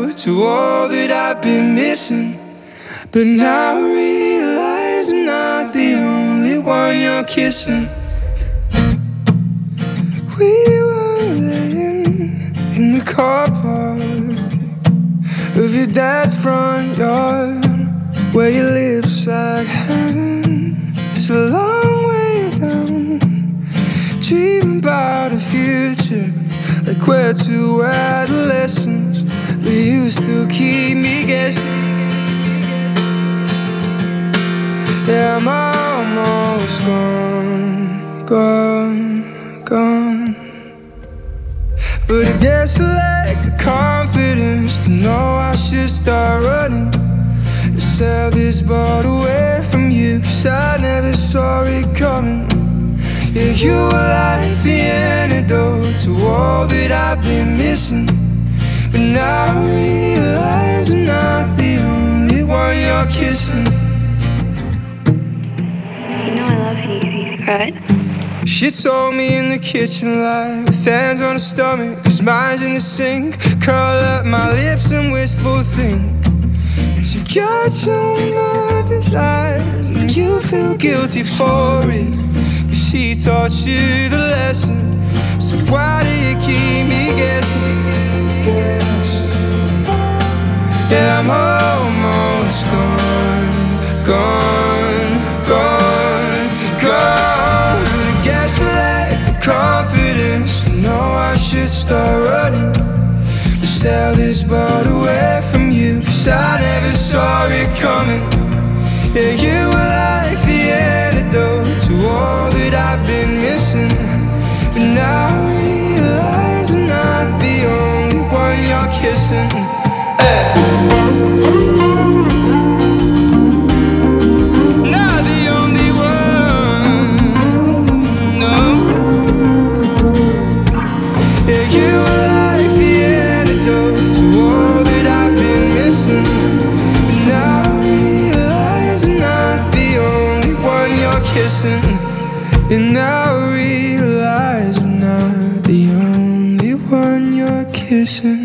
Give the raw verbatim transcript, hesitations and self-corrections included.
antidote to all that I've been missing. But now I realize I'm not the only one you're kissing. We were laying in the car park of your dad's front yard, where your lips like heaven. It's a long way down, dreaming about a future like we're two adolescents, but you still keep me guessing. Yeah, I'm almost gone, gone, gone. But I guess I lack the confidence to know I should start running, to sell this bottle away from you, 'cause I never saw it coming. Yeah, you were like the antidote to all that I've been missing. But now I realize I'm not the only one you're kissing. You know I love you, right? She told me in the kitchen light, with hands on her stomach, 'cause mine's in the sink. Curl up my lips and wistful think that you've got your mother's eyes, and you feel guilty for it, 'cause she taught you the lesson. So why do you keep me guessing? Yeah, I'm almost gone, gone, gone, gone. But I guess I lack the confidence to know I should start running, to sell this bottle away from you, 'cause I never saw it coming. Yeah, you were like the antidote to all that I've been missing. But now I realize I'm not the only one you're kissing. Hey. Not the only one, no. Yeah, you were like the antidote to all that I've been missing. But now I realize I'm not the only one you're kissing. And now I realize I'm not the only one you're kissing.